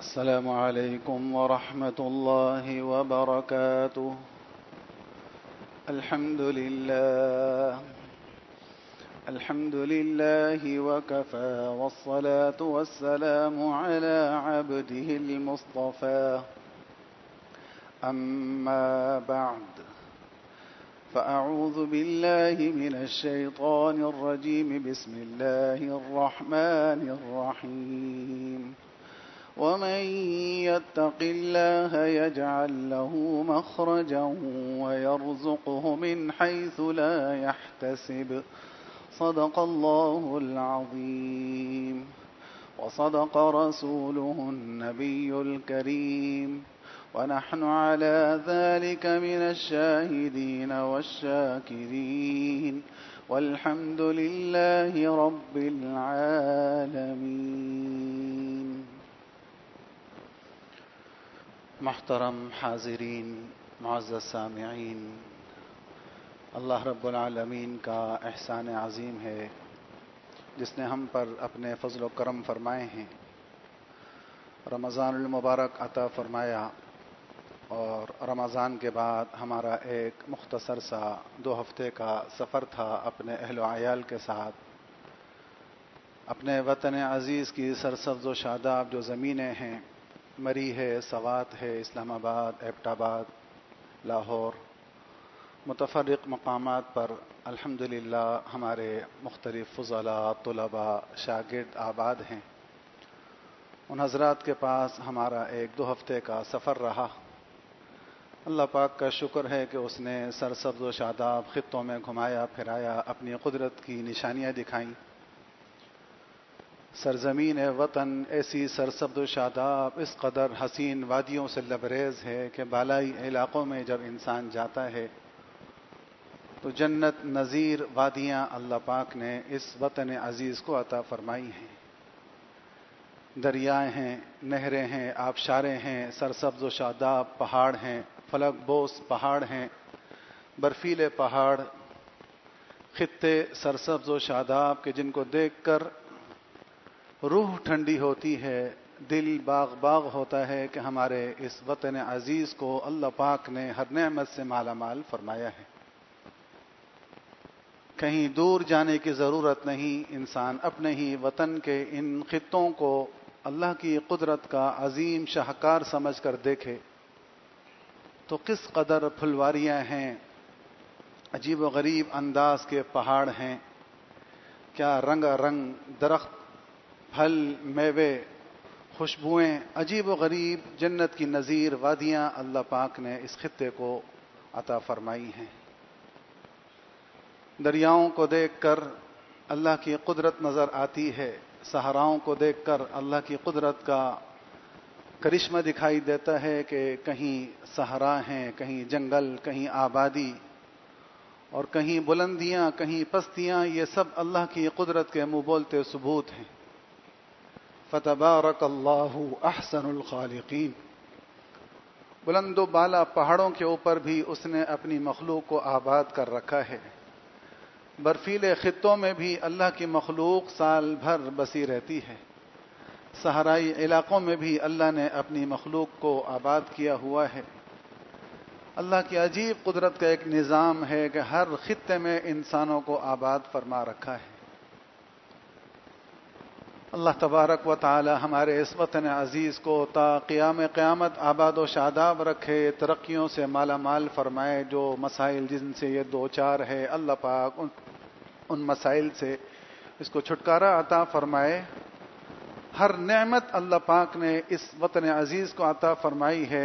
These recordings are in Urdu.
السلام عليكم ورحمة الله وبركاته. الحمد لله وكفى، والصلاة والسلام على عبده المصطفى. أما بعد، فأعوذ بالله من الشيطان الرجيم. بسم الله الرحمن الرحيم. ومن يتق الله يجعل له مخرجا ويرزقه من حيث لا يحتسب. صدق الله العظيم، وصدق رسوله النبي الكريم، ونحن على ذلك من الشاهدين والشاكرين، والحمد لله رب العالمين. محترم حاضرین، معزز سامعین، اللہ رب العالمین کا احسان عظیم ہے جس نے ہم پر اپنے فضل و کرم فرمائے ہیں، رمضان المبارک عطا فرمایا، اور رمضان کے بعد ہمارا ایک مختصر سا 2 ہفتے کا سفر تھا اپنے اہل و عیال کے ساتھ اپنے وطن عزیز کی سرسبز و شاداب جو زمینیں ہیں، مری ہے، سوات ہے، اسلام آباد، ایبٹ آباد، لاہور، متفرق مقامات پر الحمدللہ ہمارے مختلف فضلاء، طلباء، شاگرد آباد ہیں۔ ان حضرات کے پاس ہمارا ایک 2 ہفتے کا سفر رہا۔ اللہ پاک کا شکر ہے کہ اس نے سرسبز و شاداب خطوں میں گھمایا پھرایا، اپنی قدرت کی نشانیاں دکھائیں۔ سرزمین وطن ایسی سرسبز و شاداب، اس قدر حسین وادیوں سے لبریز ہے کہ بالائی علاقوں میں جب انسان جاتا ہے تو جنت نظیر وادیاں اللہ پاک نے اس وطن عزیز کو عطا فرمائی ہیں۔ دریائے ہیں، نہریں ہیں، آبشاریں ہیں، سرسبز و شاداب پہاڑ ہیں، فلک بوس پہاڑ ہیں، برفیلے پہاڑ، خطے سرسبز و شاداب کے جن کو دیکھ کر روح ٹھنڈی ہوتی ہے، دل باغ باغ ہوتا ہے کہ ہمارے اس وطن عزیز کو اللہ پاک نے ہر نعمت سے مالا مال فرمایا ہے۔ کہیں دور جانے کی ضرورت نہیں، انسان اپنے ہی وطن کے ان خطوں کو اللہ کی قدرت کا عظیم شاہکار سمجھ کر دیکھے تو کس قدر پھلواریاں ہیں، عجیب و غریب انداز کے پہاڑ ہیں، کیا رنگ رنگ درخت، پھل، میوے، خوشبوئیں، عجیب و غریب جنت کی نظیر وادیاں اللہ پاک نے اس خطے کو عطا فرمائی ہیں۔ دریاؤں کو دیکھ کر اللہ کی قدرت نظر آتی ہے، صحراؤں کو دیکھ کر اللہ کی قدرت کا کرشمہ دکھائی دیتا ہے کہ کہیں صحرا ہیں، کہیں جنگل، کہیں آبادی، اور کہیں بلندیاں، کہیں پستیاں، یہ سب اللہ کی قدرت کے منہ بولتے ثبوت ہیں۔ فتبارک اللہ احسن الخالقین۔ بلند و بالا پہاڑوں کے اوپر بھی اس نے اپنی مخلوق کو آباد کر رکھا ہے۔ برفیلے خطوں میں بھی اللہ کی مخلوق سال بھر بسی رہتی ہے۔ صحرائی علاقوں میں بھی اللہ نے اپنی مخلوق کو آباد کیا ہوا ہے۔ اللہ کی عجیب قدرت کا ایک نظام ہے کہ ہر خطے میں انسانوں کو آباد فرما رکھا ہے۔ اللہ تبارک و تعالی ہمارے اس وطن عزیز کو تا قیام قیامت آباد و شاداب رکھے، ترقیوں سے مالا مال فرمائے۔ جو مسائل جن سے یہ 2-4 ہے، اللہ پاک ان مسائل سے اس کو چھٹکارا عطا فرمائے۔ ہر نعمت اللہ پاک نے اس وطن عزیز کو عطا فرمائی ہے۔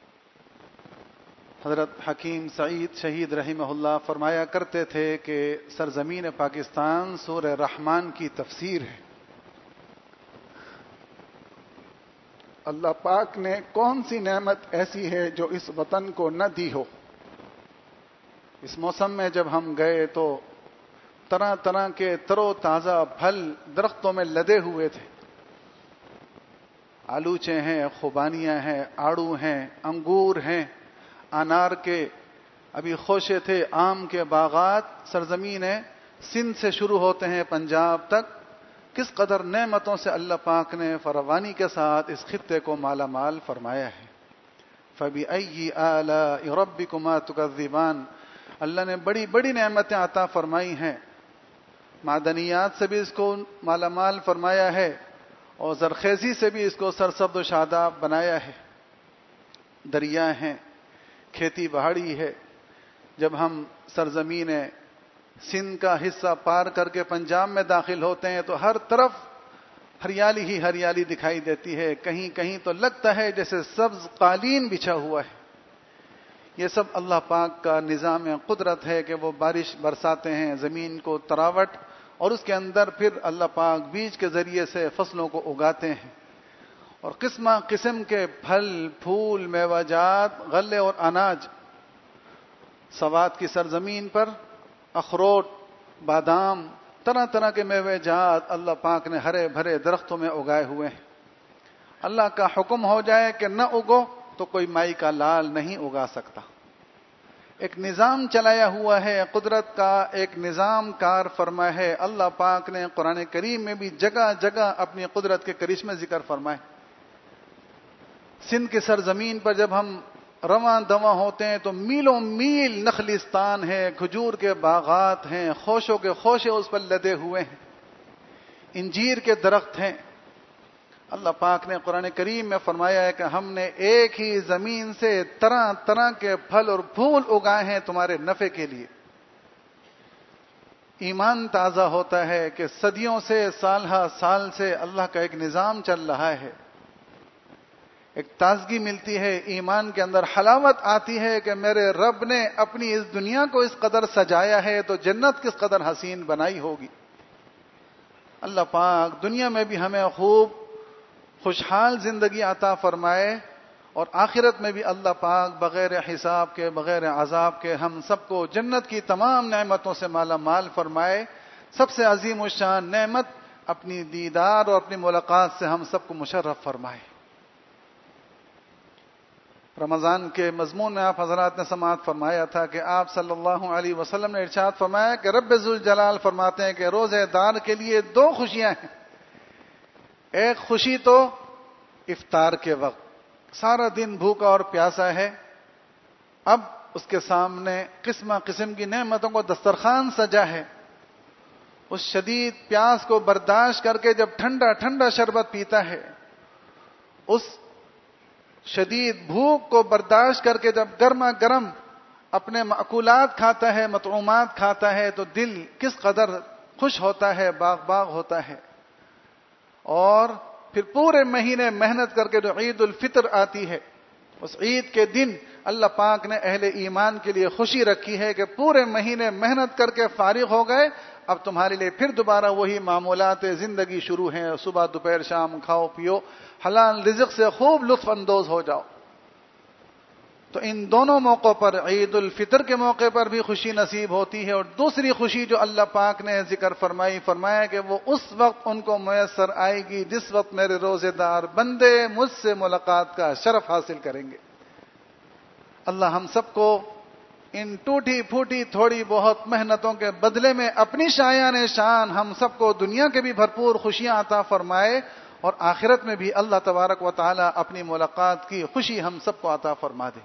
حضرت حکیم سعید شہید رحمہ اللہ فرمایا کرتے تھے کہ سرزمین پاکستان سورہ رحمان کی تفسیر ہے۔ اللہ پاک نے کون سی نعمت ایسی ہے جو اس وطن کو نہ دی ہو۔ اس موسم میں جب ہم گئے تو طرح طرح کے تر و تازہ پھل درختوں میں لدے ہوئے تھے۔ آلوچے ہیں، خوبانیاں ہیں، آڑو ہیں، انگور ہیں، انار کے ابھی خوشے تھے، آم کے باغات سرزمین سندھ سے شروع ہوتے ہیں پنجاب تک، کس قدر نعمتوں سے اللہ پاک نے فراوانی کے ساتھ اس خطے کو مالا مال فرمایا ہے۔ فَبِأَيِّ آلَاءِ رَبِّكُمَا تُكَذِّبَانِ، اللہ نے بڑی بڑی نعمتیں عطا فرمائی ہیں، معدنیات سے بھی اس کو مالا مال فرمایا ہے اور زرخیزی سے بھی اس کو سرسبز و شاداب بنایا ہے، دریا ہیں، کھیتی باڑی ہے۔ جب ہم سرزمین سندھ کا حصہ پار کر کے پنجاب میں داخل ہوتے ہیں تو ہر طرف ہریالی ہی ہریالی دکھائی دیتی ہے، کہیں کہیں تو لگتا ہے جیسے سبز قالین بچھا ہوا ہے۔ یہ سب اللہ پاک کا نظام قدرت ہے کہ وہ بارش برساتے ہیں، زمین کو تراوٹ، اور اس کے اندر پھر اللہ پاک بیج کے ذریعے سے فصلوں کو اگاتے ہیں، اور قسم قسم کے پھل پھول میوہ جات غلے اور اناج۔ سوات کی سرزمین پر اخروٹ، بادام، طرح طرح کے میوہ جات اللہ پاک نے ہرے بھرے درختوں میں اگائے ہوئے ہیں۔ اللہ کا حکم ہو جائے کہ نہ اگو تو کوئی مائی کا لال نہیں اگا سکتا۔ ایک نظام چلایا ہوا ہے، قدرت کا ایک نظام کار فرما ہے۔ اللہ پاک نے قرآن کریم میں بھی جگہ جگہ اپنی قدرت کے کرشمے ذکر فرمائے۔ سندھ کی سرزمین پر جب ہم رواں دواں ہوتے ہیں تو میلوں میل نخلستان ہے، کھجور کے باغات ہیں، خوشوں کے خوشے اس پر لدے ہوئے ہیں، انجیر کے درخت ہیں۔ اللہ پاک نے قرآن کریم میں فرمایا ہے کہ ہم نے ایک ہی زمین سے طرح طرح کے پھل اور پھول اگائے ہیں تمہارے نفع کے لیے۔ ایمان تازہ ہوتا ہے کہ صدیوں سے، سالہ سال سے اللہ کا ایک نظام چل رہا ہے، ایک تازگی ملتی ہے، ایمان کے اندر حلاوت آتی ہے کہ میرے رب نے اپنی اس دنیا کو اس قدر سجایا ہے تو جنت کس قدر حسین بنائی ہوگی۔ اللہ پاک دنیا میں بھی ہمیں خوب خوشحال زندگی عطا فرمائے، اور آخرت میں بھی اللہ پاک بغیر حساب کے، بغیر عذاب کے ہم سب کو جنت کی تمام نعمتوں سے مالا مال فرمائے۔ سب سے عظیم الشان نعمت اپنی دیدار اور اپنی ملاقات سے ہم سب کو مشرف فرمائے۔ رمضان کے مضمون میں آپ حضرات نے سماعت فرمایا تھا کہ آپ صلی اللہ علیہ وسلم نے ارشاد فرمایا کہ رب ذوالجلال فرماتے ہیں کہ روزے دار کے لیے دو خوشیاں ہیں۔ ایک خوشی تو افطار کے وقت سارا دن بھوکا اور پیاسا ہے، اب اس کے سامنے قسم قسم کی نعمتوں کو دسترخوان سجا ہے، اس شدید پیاس کو برداشت کر کے جب ٹھنڈا ٹھنڈا شربت پیتا ہے، اس شدید بھوک کو برداشت کر کے جب گرما گرم اپنے مأکولات کھاتا ہے، مطعومات کھاتا ہے، تو دل کس قدر خوش ہوتا ہے، باغ باغ ہوتا ہے۔ اور پھر پورے مہینے محنت کر کے جو عید الفطر آتی ہے، اس عید کے دن اللہ پاک نے اہل ایمان کے لیے خوشی رکھی ہے کہ پورے مہینے محنت کر کے فارغ ہو گئے، اب تمہارے لیے پھر دوبارہ وہی معمولات زندگی شروع ہیں، صبح دوپہر شام کھاؤ پیو، حلال رزق سے خوب لطف اندوز ہو جاؤ۔ تو ان دونوں موقعوں پر، عید الفطر کے موقع پر بھی خوشی نصیب ہوتی ہے، اور دوسری خوشی جو اللہ پاک نے ذکر فرمایا کہ وہ اس وقت ان کو میسر آئے گی جس وقت میرے روزے دار بندے مجھ سے ملاقات کا شرف حاصل کریں گے۔ اللہ ہم سب کو ان ٹوٹی پھوٹی تھوڑی بہت محنتوں کے بدلے میں اپنی شایان شان ہم سب کو دنیا کے بھی بھرپور خوشیاں عطا فرمائے، اور آخرت میں بھی اللہ تبارک و تعالی اپنی ملاقات کی خوشی ہم سب کو عطا فرما دے۔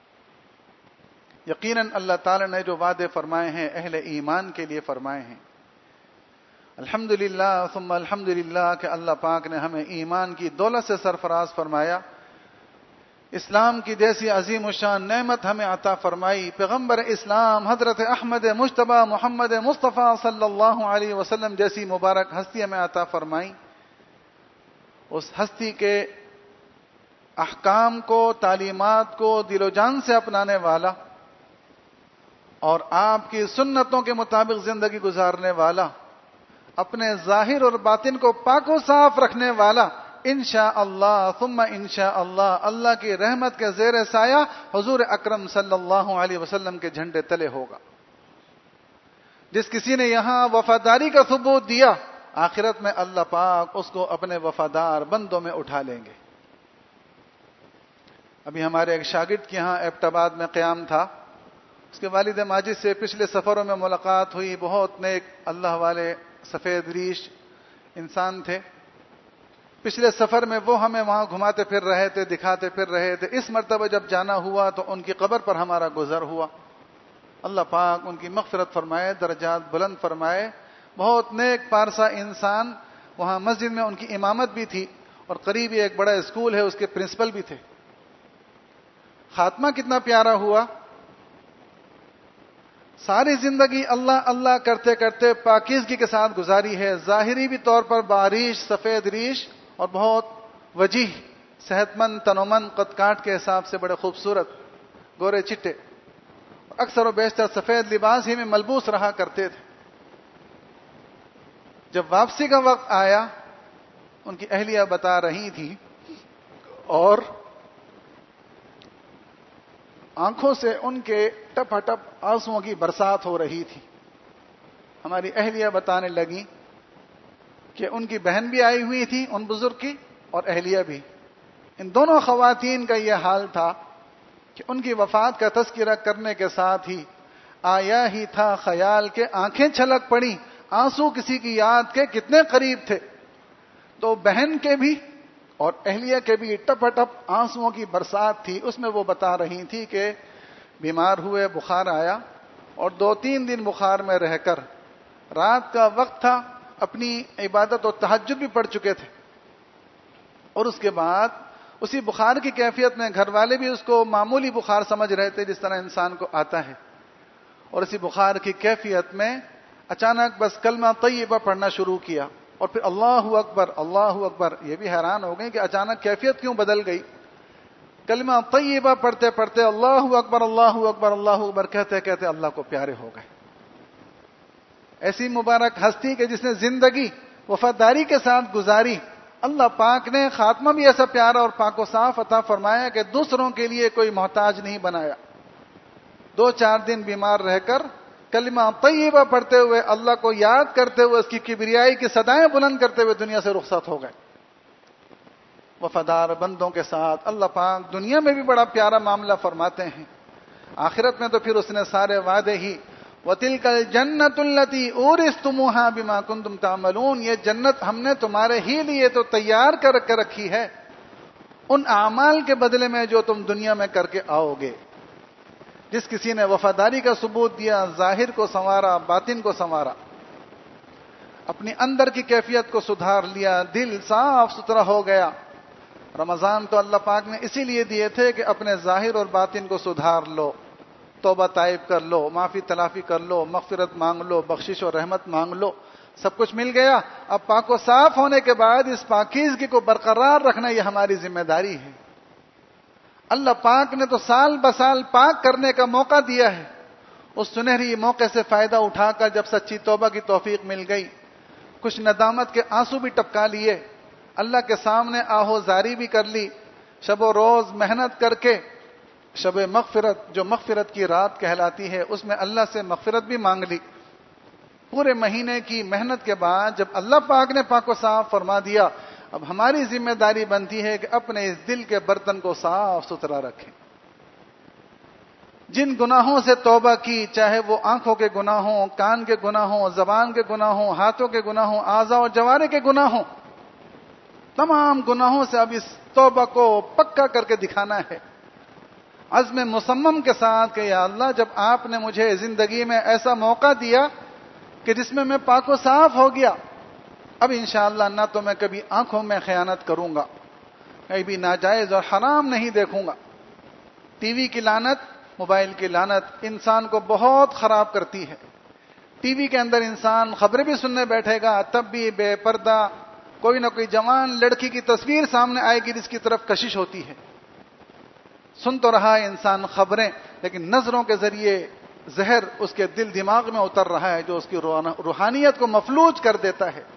یقیناً اللہ تعالی نے جو وعدے فرمائے ہیں اہل ایمان کے لیے فرمائے ہیں۔ الحمدللہ ثم الحمدللہ کہ اللہ پاک نے ہمیں ایمان کی دولت سے سرفراز فرمایا، اسلام کی جیسی عظیم الشان نعمت ہمیں عطا فرمائی، پیغمبر اسلام حضرت احمد مجتبی محمد مصطفیٰ صلی اللہ علیہ وسلم جیسی مبارک ہستی ہمیں عطا فرمائی۔ اس ہستی کے احکام کو، تعلیمات کو دل و جان سے اپنانے والا اور آپ کی سنتوں کے مطابق زندگی گزارنے والا، اپنے ظاہر اور باطن کو پاک و صاف رکھنے والا، انشاءاللہ ثم انشاءاللہ اللہ کی رحمت کے زیر سایہ حضور اکرم صلی اللہ علیہ وسلم کے جھنڈے تلے ہوگا۔ جس کسی نے یہاں وفاداری کا ثبوت دیا، آخرت میں اللہ پاک اس کو اپنے وفادار بندوں میں اٹھا لیں گے۔ ابھی ہمارے ایک شاگرد کے یہاں ایبٹ آباد میں قیام تھا، اس کے والد ماجد سے پچھلے سفروں میں ملاقات ہوئی، بہت نیک اللہ والے، سفید ریش، انسان تھے. پچھلے سفر میں وہ ہمیں وہاں گھماتے پھر رہے تھے, دکھاتے پھر رہے تھے. اس مرتبہ جب جانا ہوا تو ان کی قبر پر ہمارا گزر ہوا. اللہ پاک ان کی مغفرت فرمائے, درجات بلند فرمائے. بہت نیک پارسا انسان. وہاں مسجد میں ان کی امامت بھی تھی اور قریب ہی ایک بڑا اسکول ہے, اس کے پرنسپل بھی تھے. خاتمہ کتنا پیارا ہوا. ساری زندگی اللہ اللہ کرتے کرتے پاکیزگی کے ساتھ گزاری ہے. ظاہری بھی طور پر باریش, سفید ریش اور بہت وجیح, صحت مند, تنومند, قد کاٹ کے حساب سے بڑے خوبصورت, گورے چٹے, اکثر و بیشتر سفید لباس ہی میں ملبوس رہا کرتے تھے. جب واپسی کا وقت آیا, ان کی اہلیہ بتا رہی تھی اور آنکھوں سے ان کے ٹپ ٹپ آنسوؤں کی برسات ہو رہی تھی. ہماری اہلیہ بتانے لگی کہ ان کی بہن بھی آئی ہوئی تھی ان بزرگ کی, اور اہلیہ بھی. ان دونوں خواتین کا یہ حال تھا کہ ان کی وفات کا تذکرہ کرنے کے ساتھ ہی آیا ہی تھا خیال کے آنکھیں چھلک پڑی. آنسو کسی کی یاد کے کتنے قریب تھے. تو بہن کے بھی اور اہلیہ کے بھی ٹپ ٹپ آنسوؤں کی برسات تھی. اس میں وہ بتا رہی تھی کہ بیمار ہوئے, بخار آیا اور 2-3 دن بخار میں رہ کر, رات کا وقت تھا, اپنی عبادت و تہجد بھی پڑھ چکے تھے, اور اس کے بعد اسی بخار کی کیفیت میں گھر والے بھی اس کو معمولی بخار سمجھ رہے تھے جس طرح انسان کو آتا ہے. اور اسی بخار کی کیفیت میں اچانک بس کلمہ طیبہ پڑھنا شروع کیا, اور پھر اللہ اکبر اللہ اکبر. یہ بھی حیران ہو گئی کہ اچانک کیفیت کیوں بدل گئی. کلمہ طیبہ پڑھتے پڑھتے اللہ اکبر اللہ اکبر اللہ اکبر کہتے کہتے اللہ کو پیارے ہو گئے. ایسی مبارک ہستی کہ جس نے زندگی وفاداری کے ساتھ گزاری, اللہ پاک نے خاتمہ بھی ایسا پیارا اور پاک و صاف عطا فرمایا کہ دوسروں کے لیے کوئی محتاج نہیں بنایا. 2-4 دن بیمار رہ کر کلمہ طیبہ پڑھتے ہوئے, اللہ کو یاد کرتے ہوئے, اس کی کبریائی کی صدائیں بلند کرتے ہوئے دنیا سے رخصت ہو گئے. وفادار بندوں کے ساتھ اللہ پاک دنیا میں بھی بڑا پیارا معاملہ فرماتے ہیں. آخرت میں تو پھر اس نے سارے وعدے ہی وَتِلْكَ الْجَنَّةُ الَّتِي أُورِثْتُمُوهَا بِمَا كُنْتُمْ تَعْمَلُونَ, یہ جنت ہم نے تمہارے ہی لیے تو تیار کر کے رکھی ہے ان اعمال کے بدلے میں جو تم دنیا میں کر کے آؤ گے. جس کسی نے وفاداری کا ثبوت دیا, ظاہر کو سنوارا, باطن کو سنوارا, اپنی اندر کی کیفیت کو سدھار لیا, دل صاف ستھرا ہو گیا. رمضان تو اللہ پاک نے اسی لیے دیے تھے کہ اپنے ظاہر اور باطن کو سدھار لو, توبہ طائب کر لو, معافی تلافی کر لو, مغفرت مانگ لو, بخشش اور رحمت مانگ لو. سب کچھ مل گیا. اب پاک و صاف ہونے کے بعد اس پاکیزگی کو برقرار رکھنا یہ ہماری ذمہ داری ہے. اللہ پاک نے تو سال بسال پاک کرنے کا موقع دیا ہے. اس سنہری موقع سے فائدہ اٹھا کر جب سچی توبہ کی توفیق مل گئی, کچھ ندامت کے آنسو بھی ٹپکا لیے, اللہ کے سامنے آہو زاری بھی کر لی, شب و روز محنت کر کے شب مغفرت جو مغفرت کی رات کہلاتی ہے اس میں اللہ سے مغفرت بھی مانگ لی. پورے مہینے کی محنت کے بعد جب اللہ پاک نے پاک و صاف فرما دیا, اب ہماری ذمہ داری بنتی ہے کہ اپنے اس دل کے برتن کو صاف ستھرا رکھیں. جن گناہوں سے توبہ کی, چاہے وہ آنکھوں کے گناہ ہوں, کان کے گناہ ہوں, زبان کے گناہ ہوں, ہاتھوں کے گناہ ہوں, اعضاء اور جوارح کے گناہ ہوں, تمام گناہوں سے اب اس توبہ کو پکا کر کے دکھانا ہے, عزم مصمم کے ساتھ کہ یا اللہ جب آپ نے مجھے زندگی میں ایسا موقع دیا کہ جس میں میں پاک و صاف ہو گیا, اب انشاءاللہ نہ تو میں کبھی آنکھوں میں خیانت کروں گا, کہیں بھی ناجائز اور حرام نہیں دیکھوں گا. ٹی وی کی لعنت, موبائل کی لعنت انسان کو بہت خراب کرتی ہے. ٹی وی کے اندر انسان خبریں بھی سننے بیٹھے گا, تب بھی بے پردہ کوئی نہ کوئی جوان لڑکی کی تصویر سامنے آئے گی جس کی طرف کشش ہوتی ہے. سن تو رہا ہے انسان خبریں, لیکن نظروں کے ذریعے زہر اس کے دل دماغ میں اتر رہا ہے جو اس کی روحانیت کو مفلوج کر دیتا ہے.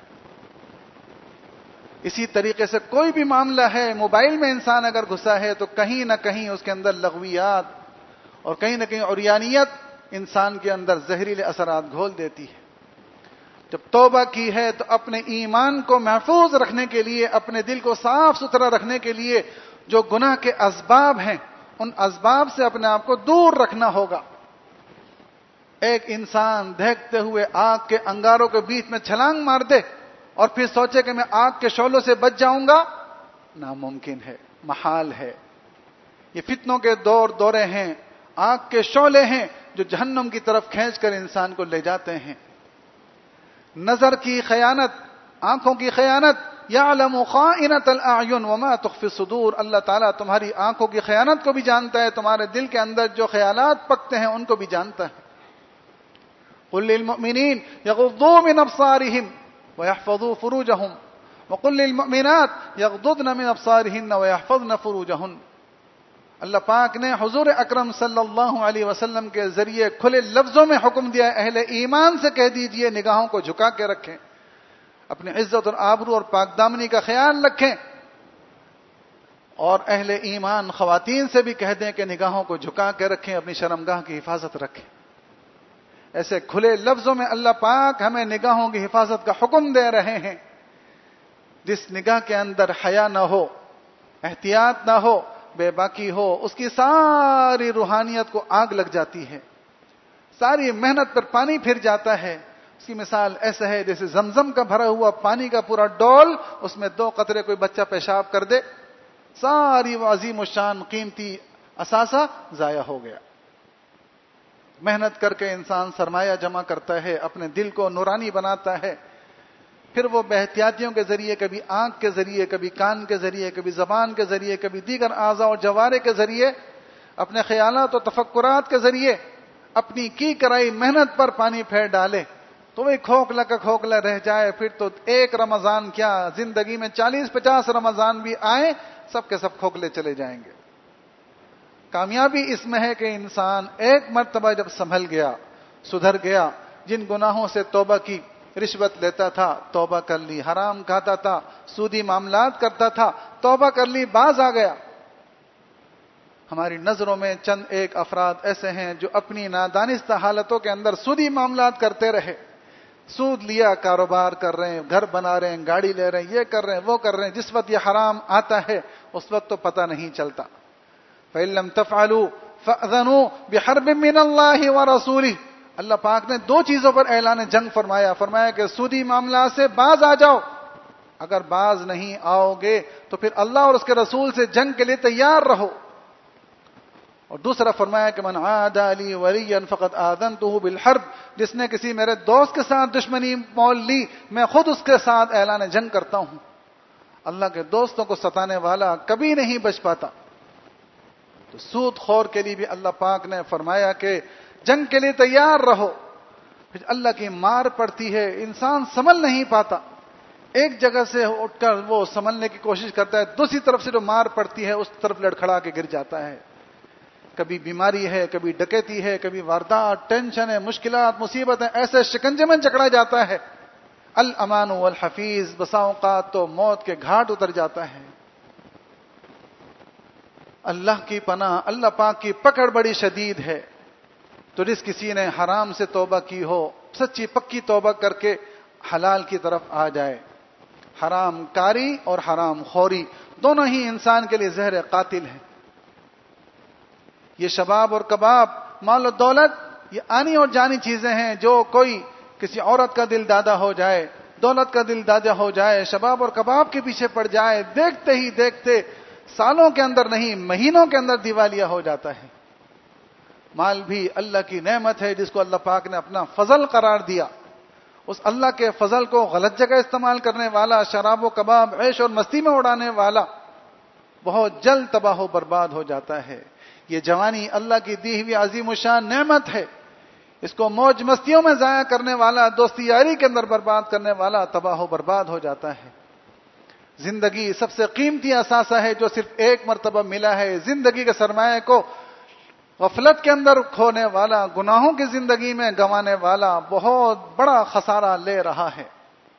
اسی طریقے سے کوئی بھی معاملہ ہے, موبائل میں انسان اگر گھسا ہے تو کہیں نہ کہیں اس کے اندر لغویات اور کہیں نہ کہیں عریانیت انسان کے اندر زہریلے اثرات گھول دیتی ہے. جب توبہ کی ہے تو اپنے ایمان کو محفوظ رکھنے کے لیے, اپنے دل کو صاف ستھرا رکھنے کے لیے جو گناہ کے اسباب ہیں ان اسباب سے اپنے آپ کو دور رکھنا ہوگا. ایک انسان دہکتے ہوئے آگ کے انگاروں کے بیچ میں چھلانگ مار دے اور پھر سوچے کہ میں آگ کے شعلوں سے بچ جاؤں گا، ناممکن ہے، محال ہے۔ یہ فتنوں کے دورے ہیں، آگ کے شعلے ہیں جو جہنم کی طرف کھینچ کر انسان کو لے جاتے ہیں۔ نظر کی خیانت، آنکھوں کی خیانت، یعلم خائنۃ الاعین وما تخفی الصدور، اللہ تعالیٰ تمہاری آنکھوں کی خیانت کو بھی جانتا ہے، تمہارے دل کے اندر جو خیالات پکتے ہیں ان کو بھی جانتا ہے۔ قل للمؤمنین یغضوا من ابصارہم ویحفظوا فروجہم وقل للمؤمنات یغضضن من ابصارہن ویحفظن فروجہن۔ اللہ پاک نے حضور اکرم صلی اللہ علیہ وسلم کے ذریعے کھلے لفظوں میں حکم دیا، اہل ایمان سے کہہ دیجئے نگاہوں کو جھکا کے رکھیں، اپنی عزت اور آبرو اور پاک دامنی کا خیال رکھیں، اور اہل ایمان خواتین سے بھی کہہ دیں کہ نگاہوں کو جھکا کے رکھیں، اپنی شرمگاہ کی حفاظت رکھیں۔ ایسے کھلے لفظوں میں اللہ پاک ہمیں نگاہوں کی حفاظت کا حکم دے رہے ہیں۔ جس نگاہ کے اندر حیا نہ ہو، احتیاط نہ ہو، بے باکی ہو، اس کی ساری روحانیت کو آگ لگ جاتی ہے، ساری محنت پر پانی پھر جاتا ہے۔ اس کی مثال ایسا ہے جیسے زمزم کا بھرا ہوا پانی کا پورا ڈول، اس میں 2 قطرے کوئی بچہ پیشاب کر دے، ساری وہ عظیم الشان قیمتی اثاثہ ضائع ہو گیا۔ محنت کر کے انسان سرمایہ جمع کرتا ہے، اپنے دل کو نورانی بناتا ہے، پھر وہ بے احتیاطیوں کے ذریعے، کبھی آنکھ کے ذریعے، کبھی کان کے ذریعے، کبھی زبان کے ذریعے، کبھی دیگر اعضاء اور جوارح کے ذریعے، اپنے خیالات اور تفکرات کے ذریعے اپنی کی کرائی محنت پر پانی پھیر ڈالے تو وہ کھوکھلا کا کھوکھلا رہ جائے۔ پھر تو ایک رمضان کیا، زندگی میں 40-50 رمضان بھی آئیں، سب کے سب کھوکھلے چلے جائیں گے۔ کامیابی اس میں ہے کہ انسان ایک مرتبہ جب سنبھل گیا، سدھر گیا، جن گناہوں سے توبہ کی، رشوت لیتا تھا توبہ کر لی، حرام کھاتا تھا، سودی معاملات کرتا تھا توبہ کر لی، باز آ گیا۔ ہماری نظروں میں چند ایک افراد ایسے ہیں جو اپنی نادانستہ حالتوں کے اندر سودی معاملات کرتے رہے، سود لیا، کاروبار کر رہے ہیں، گھر بنا رہے ہیں، گاڑی لے رہے ہیں، یہ کر رہے ہیں، وہ کر رہے ہیں، جس وقت یہ حرام آتا ہے اس وقت تو پتہ نہیں چلتا۔ فَإِن لَّمْ تَفْعَلُوا فَأْذَنُوا بِحَرْبٍ مِّنَ اللَّهِ وَرَسُولِهِ، اللہ پاک نے 2 چیزوں پر اعلان جنگ فرمایا کہ سودی معاملات سے باز آ جاؤ، اگر باز نہیں آؤ گے تو پھر اللہ اور اس کے رسول سے جنگ کے لیے تیار رہو۔ اور دوسرا فرمایا کہ من عادى لي وليا فقد آذنته بالحرب، جس نے کسی میرے دوست کے ساتھ دشمنی مول لی، میں خود اس کے ساتھ اعلان جنگ کرتا ہوں۔ اللہ کے دوستوں کو ستانے والا کبھی نہیں بچ پاتا۔ تو سود خور کے لیے بھی اللہ پاک نے فرمایا کہ جنگ کے لیے تیار رہو۔ پھر اللہ کی مار پڑتی ہے، انسان سنبھل نہیں پاتا، ایک جگہ سے اٹھ کر وہ سنبھلنے کی کوشش کرتا ہے، دوسری طرف سے جو مار پڑتی ہے اس طرف لڑکھڑا کے گر جاتا ہے۔ کبھی بیماری ہے، کبھی ڈکیتی ہے، کبھی واردات، ٹینشن ہے، مشکلات، مصیبت ہے، ایسے شکنجے میں جکڑا جاتا ہے۔ الامان والحفیظ، بسا اوقات تو موت کے گھاٹ اتر جاتا ہے۔ اللہ کی پناہ، اللہ پاک کی پکڑ بڑی شدید ہے۔ تو جس کسی نے حرام سے توبہ کی ہو، سچی پکی توبہ کر کے حلال کی طرف آ جائے۔ حرام کاری اور حرام خوری دونوں ہی انسان کے لیے زہر قاتل ہیں۔ یہ شباب اور کباب، مال و دولت، یہ آنی اور جانی چیزیں ہیں۔ جو کوئی کسی عورت کا دل دادا ہو جائے، دولت کا دل دادا ہو جائے، شباب اور کباب کے پیچھے پڑ جائے، دیکھتے ہی دیکھتے سالوں کے اندر نہیں مہینوں کے اندر دیوالیہ ہو جاتا ہے۔ مال بھی اللہ کی نعمت ہے جس کو اللہ پاک نے اپنا فضل قرار دیا۔ اس اللہ کے فضل کو غلط جگہ استعمال کرنے والا، شراب و کباب، عیش اور مستی میں اڑانے والا بہت جلد تباہ و برباد ہو جاتا ہے۔ یہ جوانی اللہ کی دی ہوئی عظیم الشان نعمت ہے، اس کو موج مستیوں میں ضائع کرنے والا، دوستی یاری کے اندر برباد کرنے والا تباہ و برباد ہو جاتا ہے۔ زندگی سب سے قیمتی اثاثہ ہے جو صرف ایک مرتبہ ملا ہے۔ زندگی کے سرمایہ کو غفلت کے اندر کھونے والا، گناہوں کی زندگی میں گنوانے والا بہت بڑا خسارہ لے رہا ہے۔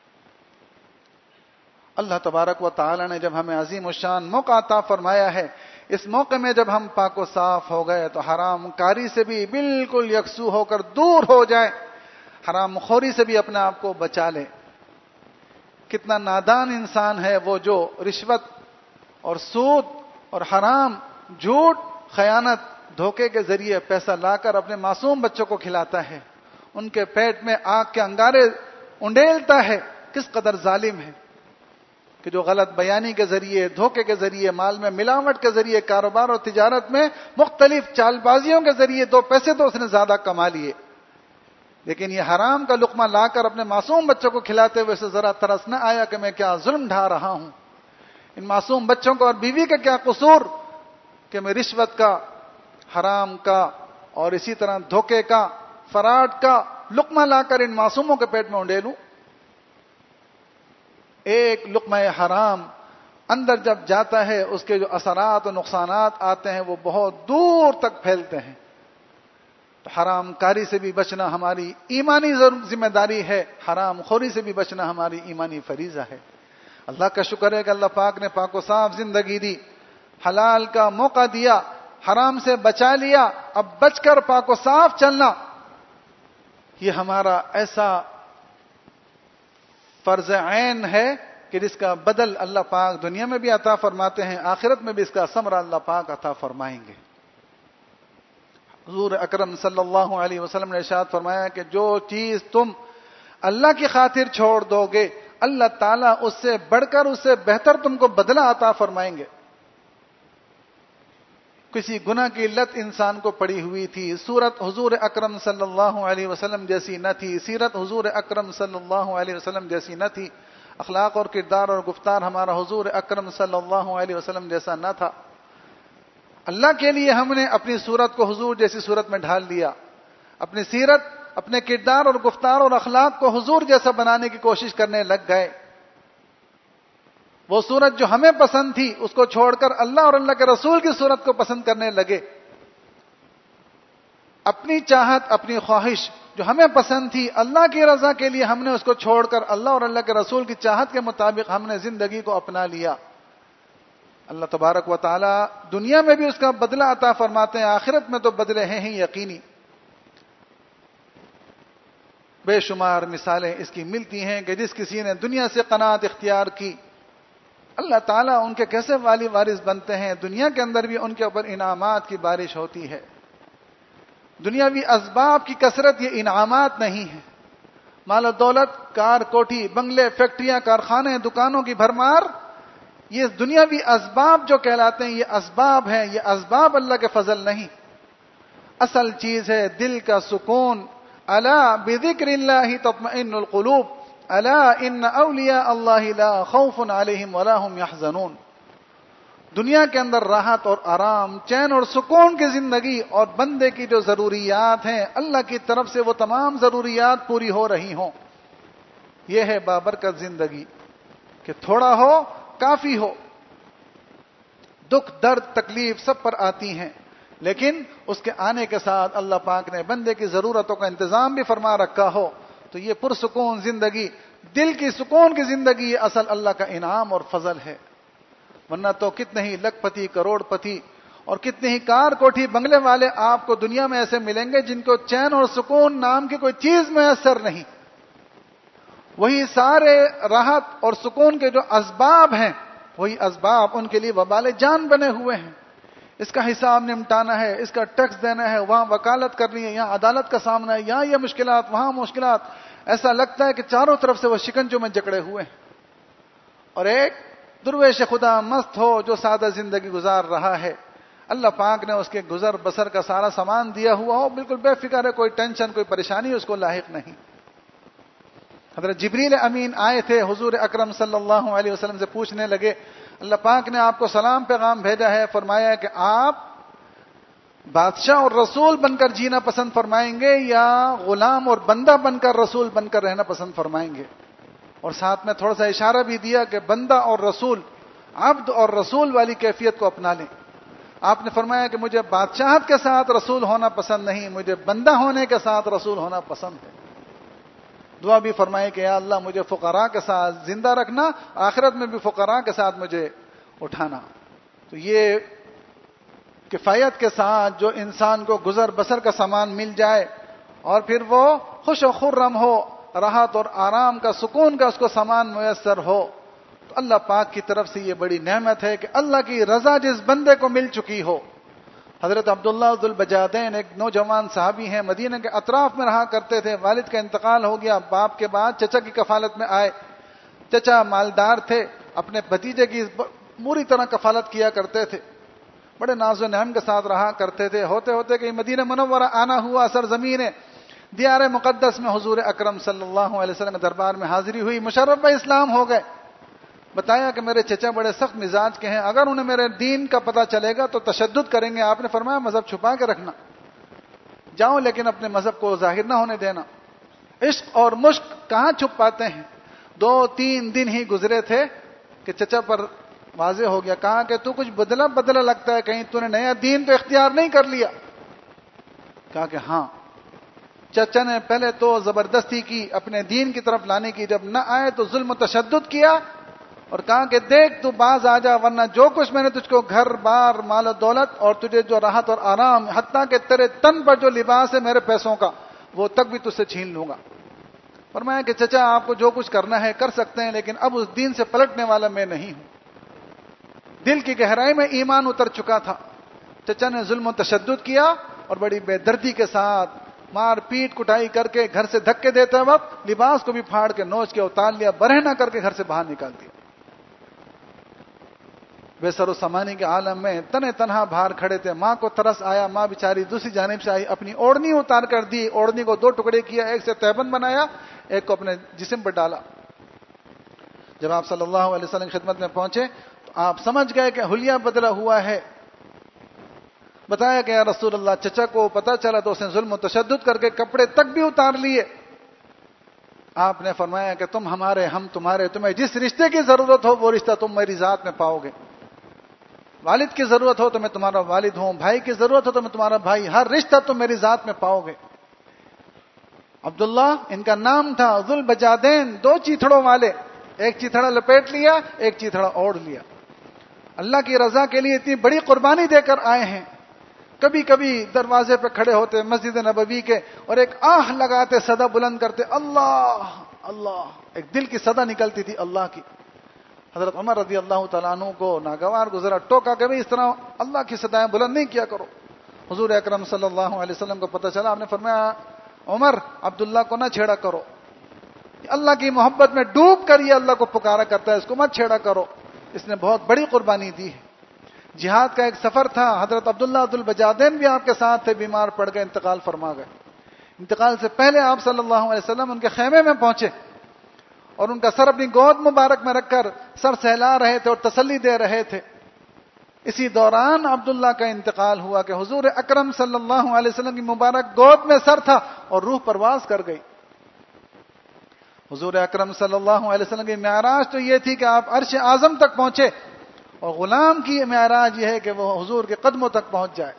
اللہ تبارک و تعالی نے جب ہمیں عظیم الشان موقع عطا فرمایا ہے، اس موقع میں جب ہم پاک و صاف ہو گئے تو حرام کاری سے بھی بالکل یکسو ہو کر دور ہو جائیں، حرام خوری سے بھی اپنے آپ کو بچا لیں۔ کتنا نادان انسان ہے وہ جو رشوت اور سود اور حرام، جھوٹ، خیانت، دھوکے کے ذریعے پیسہ لا کر اپنے معصوم بچوں کو کھلاتا ہے، ان کے پیٹ میں آگ کے انگارے انڈیلتا ہے، کس قدر ظالم ہے کہ جو غلط بیانی کے ذریعے، دھوکے کے ذریعے، مال میں ملاوٹ کے ذریعے، کاروبار اور تجارت میں مختلف چال بازیوں کے ذریعے 2 پیسے تو اس نے زیادہ کما لیے، لیکن یہ حرام کا لقمہ لا کر اپنے معصوم بچوں کو کھلاتے ہوئے سے ذرا ترس نہ آیا کہ میں کیا ظلم ڈھا رہا ہوں؟ ان معصوم بچوں کو اور بیوی کا کیا قصور کہ میں رشوت کا، حرام کا اور اسی طرح دھوکے کا، فراڈ کا لقمہ لا کر ان معصوموں کے پیٹ میں اونڈیلوں؟ ایک لقمہ حرام اندر جب جاتا ہے اس کے جو اثرات و نقصانات آتے ہیں وہ بہت دور تک پھیلتے ہیں. تو حرام کاری سے بھی بچنا ہماری ایمانی ذمہ داری ہے، حرام خوری سے بھی بچنا ہماری ایمانی فریضہ ہے. اللہ کا شکر ہے کہ اللہ پاک نے پاک و صاف زندگی دی، حلال کا موقع دیا، حرام سے بچا لیا. اب بچ کر پاک و صاف چلنا یہ ہمارا ایسا فرض عین ہے کہ جس کا بدل اللہ پاک دنیا میں بھی عطا فرماتے ہیں، آخرت میں بھی اس کا ثمرہ اللہ پاک عطا فرمائیں گے. حضور اکرم صلی اللہ علیہ وسلم نے ارشاد فرمایا کہ جو چیز تم اللہ کی خاطر چھوڑ دو گے اللہ تعالیٰ اس سے بڑھ کر اس سے بہتر تم کو بدلہ عطا فرمائیں گے. کسی گناہ کی لت انسان کو پڑی ہوئی تھی، صورت حضور اکرم صلی اللہ علیہ وسلم جیسی نہ تھی، سیرت حضور اکرم صلی اللہ علیہ وسلم جیسی نہ تھی، اخلاق اور کردار اور گفتار ہمارا حضور اکرم صلی اللہ علیہ وسلم جیسا نہ تھا. اللہ کے لیے ہم نے اپنی صورت کو حضور جیسی صورت میں ڈھال دیا، اپنی سیرت، اپنے کردار اور گفتار اور اخلاق کو حضور جیسا بنانے کی کوشش کرنے لگ گئے. وہ صورت جو ہمیں پسند تھی اس کو چھوڑ کر اللہ اور اللہ کے رسول کی صورت کو پسند کرنے لگے. اپنی چاہت، اپنی خواہش جو ہمیں پسند تھی اللہ کی رضا کے لیے ہم نے اس کو چھوڑ کر اللہ اور اللہ کے رسول کی چاہت کے مطابق ہم نے زندگی کو اپنا لیا. اللہ تبارک و تعالی دنیا میں بھی اس کا بدلہ عطا فرماتے ہیں، آخرت میں تو بدلے ہیں ہی یقینی. بے شمار مثالیں اس کی ملتی ہیں کہ جس کسی نے دنیا سے قناعت اختیار کی اللہ تعالیٰ ان کے کیسے والی وارث بنتے ہیں. دنیا کے اندر بھی ان کے اوپر انعامات کی بارش ہوتی ہے. دنیاوی اسباب کی کثرت یہ انعامات نہیں ہے. مال و دولت، کار کوٹھی، بنگلے، فیکٹریاں، کارخانے، دکانوں کی بھرمار، یہ دنیاوی اسباب جو کہلاتے ہیں یہ اسباب ہیں، یہ اسباب اللہ کے فضل نہیں. اصل چیز ہے دل کا سکون. الا بذکر اللہ تطمئن القلوب الا ان اولیاء اللہ لا خوف علیہم ولا هم یحزنون. دنیا کے اندر راحت اور آرام، چین اور سکون کی زندگی اور بندے کی جو ضروریات ہیں اللہ کی طرف سے وہ تمام ضروریات پوری ہو رہی ہوں، یہ ہے بابرکت زندگی کہ تھوڑا ہو کافی ہو. دکھ، درد، تکلیف سب پر آتی ہیں، لیکن اس کے آنے کے ساتھ اللہ پاک نے بندے کی ضرورتوں کا انتظام بھی فرما رکھا ہو تو یہ پرسکون زندگی، دل کی سکون کی زندگی یہ اصل اللہ کا انعام اور فضل ہے. ورنہ تو کتنے ہی لکھ پتی، کروڑ پتی اور کتنے ہی کار کوٹھی بنگلے والے آپ کو دنیا میں ایسے ملیں گے جن کو چین اور سکون نام کی کوئی چیز میسر نہیں. وہی سارے راحت اور سکون کے جو اسباب ہیں وہی اسباب ان کے لیے وبال جان بنے ہوئے ہیں. اس کا حساب نمٹانا ہے، اس کا ٹیکس دینا ہے، وہاں وکالت کرنی ہے، یہاں عدالت کا سامنا ہے، یہاں یہ مشکلات، وہاں مشکلات. ایسا لگتا ہے کہ چاروں طرف سے وہ شکنجوں میں جکڑے ہوئے ہیں. اور ایک درویش خدا مست ہو جو سادہ زندگی گزار رہا ہے، اللہ پاک نے اس کے گزر بسر کا سارا سامان دیا ہوا ہو، بالکل بے فکر ہے، کوئی ٹینشن، کوئی پریشانی اس کو لاحق نہیں. حضرت جبریل امین آئے تھے حضور اکرم صلی اللہ علیہ وسلم سے پوچھنے لگے اللہ پاک نے آپ کو سلام پیغام بھیجا ہے، فرمایا کہ آپ بادشاہ اور رسول بن کر جینا پسند فرمائیں گے یا غلام اور بندہ بن کر رسول بن کر رہنا پسند فرمائیں گے. اور ساتھ میں تھوڑا سا اشارہ بھی دیا کہ بندہ اور رسول، عبد اور رسول والی کیفیت کو اپنا لیں. آپ نے فرمایا کہ مجھے بادشاہت کے ساتھ رسول ہونا پسند نہیں، مجھے بندہ ہونے کے ساتھ رسول ہونا پسند ہے. دعا بھی فرمائے کہ یا اللہ مجھے فقراء کے ساتھ زندہ رکھنا، آخرت میں بھی فقراء کے ساتھ مجھے اٹھانا. تو یہ کفایت کے ساتھ جو انسان کو گزر بسر کا سامان مل جائے اور پھر وہ خوش و خرم ہو، راحت اور آرام کا، سکون کا اس کو سامان میسر ہو، تو اللہ پاک کی طرف سے یہ بڑی نعمت ہے کہ اللہ کی رضا جس بندے کو مل چکی ہو. حضرت عبداللہ ذو البجادین ایک نوجوان صحابی ہیں، مدینہ کے اطراف میں رہا کرتے تھے. والد کا انتقال ہو گیا، باپ کے بعد چچا کی کفالت میں آئے. چچا مالدار تھے، اپنے بھتیجے کی پوری طرح کفالت کیا کرتے تھے، بڑے ناز و نعم کے ساتھ رہا کرتے تھے۔ ہوتے ہوتے کہ مدینہ منورہ آنا ہوا، سرزمین دیار مقدس میں حضور اکرم صلی اللہ علیہ وسلم کے دربار میں حاضری ہوئی، مشرف اسلام ہو گئے۔ بتایا کہ میرے چچا بڑے سخت مزاج کے ہیں، اگر انہیں میرے دین کا پتہ چلے گا تو تشدد کریں گے۔ آپ نے فرمایا مذہب چھپا کے رکھنا، جاؤ لیکن اپنے مذہب کو ظاہر نہ ہونے دینا۔ عشق اور مشق کہاں چھپ پاتے ہیں؟ 2-3 دن ہی گزرے تھے کہ چچا پر واضح ہو گیا، کہا کہ تو کچھ بدلا بدلا لگتا ہے، کہیں تو نے نیا دین تو اختیار نہیں کر لیا؟ کہا کہ ہاں۔ چچا نے پہلے تو زبردستی کی اپنے دین کی طرف لانے کی، جب نہ آئے تو ظلم و تشدد کیا اور کہا کہ دیکھ تو باز آ جا، ورنہ جو کچھ میں نے تجھ کو گھر بار مال و دولت اور تجھے جو راحت اور آرام، حتیٰ کہ تیرے تن پر جو لباس ہے میرے پیسوں کا، وہ تک بھی تجھ سے چھین لوں گا۔ فرمایا کہ چچا آپ کو جو کچھ کرنا ہے کر سکتے ہیں، لیکن اب اس دین سے پلٹنے والا میں نہیں ہوں۔ دل کی گہرائی میں ایمان اتر چکا تھا۔ چچا نے ظلم و تشدد کیا اور بڑی بے دردی کے ساتھ مار پیٹ کٹائی کر کے گھر سے دھکے دیتے وقت لباس کو بھی پھاڑ کے نوچ کے اتار لیا، برہنہ کر کے گھر سے باہر نکال دیا۔ بے سر و سامانی کے عالم میں تنے تنہا باہر کھڑے تھے۔ ماں کو ترس آیا، ماں بیچاری دوسری جانب سے آئی، اپنی اوڑھنی اتار کر دی، اوڑھنی کو 2 ٹکڑے کیا، ایک سے تیبند بنایا، ایک کو اپنے جسم پر ڈالا۔ جب آپ صلی اللہ علیہ وسلم کی خدمت میں پہنچے تو آپ سمجھ گئے کہ حلیہ بدلا ہوا ہے۔ بتایا کہ یا رسول اللہ، چچا کو پتہ چلا تو اس نے ظلم و تشدد کر کے کپڑے تک بھی اتار لیے۔ آپ نے فرمایا کہ تم ہمارے، ہم تمہارے، تمہیں جس رشتے کی ضرورت ہو وہ رشتہ تم میری ذات میں پاؤ گے۔ والد کی ضرورت ہو تو میں تمہارا والد ہوں، بھائی کی ضرورت ہو تو میں تمہارا بھائی، ہر رشتہ تم میری ذات میں پاؤ گے۔ عبداللہ ان کا نام تھا، ذوالبجادین، 2 چیتھڑوں والے، ایک چیتھڑا لپیٹ لیا، ایک چیتھڑا اوڑھ لیا۔ اللہ کی رضا کے لیے اتنی بڑی قربانی دے کر آئے ہیں۔ کبھی کبھی دروازے پہ کھڑے ہوتے مسجد نبوی کے اور ایک آہ لگاتے، صدا بلند کرتے، اللہ اللہ، ایک دل کی صدا نکلتی تھی اللہ کی۔ حضرت عمر رضی اللہ تعالیٰ عنہ کو ناگوار گزرا، ٹوکا کہ اس طرح اللہ کی صدائیں بلند نہیں کیا کرو۔ حضور اکرم صلی اللہ علیہ وسلم کو پتہ چلا، آپ نے فرمایا عمر عبداللہ کو نہ چھیڑا کرو، اللہ کی محبت میں ڈوب کر یہ اللہ کو پکارا کرتا ہے، اس کو مت چھیڑا کرو، اس نے بہت بڑی قربانی دی ہے۔ جہاد کا ایک سفر تھا، حضرت عبداللہ ذوالبجادین بھی آپ کے ساتھ تھے، بیمار پڑ گئے، انتقال فرما گئے۔ انتقال سے پہلے آپ صلی اللہ علیہ وسلم ان کے خیمے میں پہنچے اور ان کا سر اپنی گود مبارک میں رکھ کر سر سہلا رہے تھے اور تسلی دے رہے تھے۔ اسی دوران عبداللہ کا انتقال ہوا کہ حضور اکرم صلی اللہ علیہ وسلم کی مبارک گود میں سر تھا اور روح پرواز کر گئی۔ حضور اکرم صلی اللہ علیہ وسلم کی معراج تو یہ تھی کہ آپ عرش اعظم تک پہنچے، اور غلام کی معراج یہ ہے کہ وہ حضور کے قدموں تک پہنچ جائے۔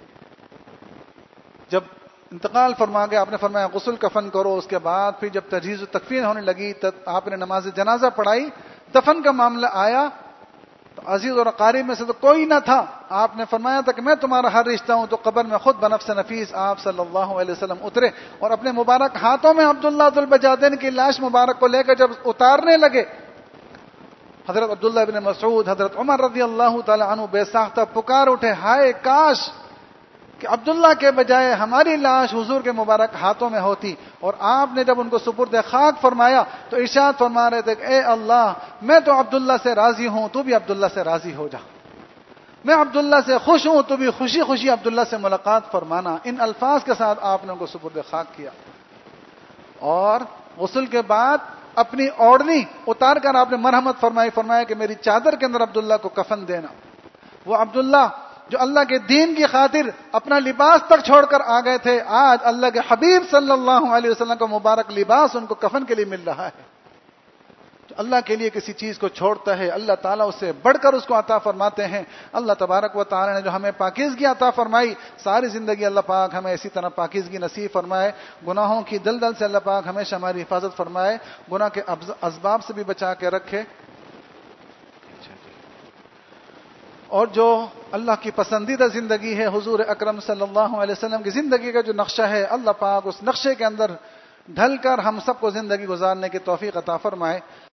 جب انتقال فرما گیا، آپ نے فرمایا غسل کفن کرو۔ اس کے بعد پھر جب تجہیز و تکفین ہونے لگی تب آپ نے نماز جنازہ پڑھائی، دفن کا معاملہ آیا تو عزیز اور اقارب میں سے تو کوئی نہ تھا۔ آپ نے فرمایا تھا کہ میں تمہارا ہر رشتہ ہوں، تو قبر میں خود بنفس نفیس آپ صلی اللہ علیہ وسلم اترے اور اپنے مبارک ہاتھوں میں عبداللہ ذوالبجادین کی لاش مبارک کو لے کر جب اتارنے لگے، حضرت عبداللہ بن مسعود، حضرت عمر رضی اللہ تعالی عنہ بے ساختہ پکار اٹھے، ہائے کاش کہ عبداللہ کے بجائے ہماری لاش حضور کے مبارک ہاتھوں میں ہوتی۔ اور آپ نے جب ان کو سپرد خاک فرمایا تو ارشاد فرما رہے تھے کہ اے اللہ، میں تو عبداللہ سے راضی ہوں، تو بھی عبداللہ سے راضی ہو جا، میں عبداللہ سے خوش ہوں، تو بھی خوشی خوشی عبداللہ سے ملاقات فرمانا۔ ان الفاظ کے ساتھ آپ نے ان کو سپرد خاک کیا، اور غسل کے بعد اپنی اوڑھنی اتار کر آپ نے مرحمت فرمائی، فرمایا کہ میری چادر کے اندر عبداللہ کو کفن دینا۔ وہ عبداللہ جو اللہ کے دین کی خاطر اپنا لباس تک چھوڑ کر آ گئے تھے، آج اللہ کے حبیب صلی اللہ علیہ وسلم کا مبارک لباس ان کو کفن کے لیے مل رہا ہے۔ تو اللہ کے لیے کسی چیز کو چھوڑتا ہے، اللہ تعالیٰ اس سے بڑھ کر اس کو عطا فرماتے ہیں۔ اللہ تبارک و تعالیٰ نے جو ہمیں پاکیزگی عطا فرمائی، ساری زندگی اللہ پاک ہمیں اسی طرح پاکیزگی نصیب فرمائے۔ گناہوں کی دلدل سے اللہ پاک ہمیشہ ہماری حفاظت فرمائے، گناہ کے اسباب سے بھی بچا کے رکھے، اور جو اللہ کی پسندیدہ زندگی ہے حضور اکرم صلی اللہ علیہ وسلم کی زندگی کا جو نقشہ ہے، اللہ پاک اس نقشے کے اندر ڈھل کر ہم سب کو زندگی گزارنے کی توفیق عطا فرمائے۔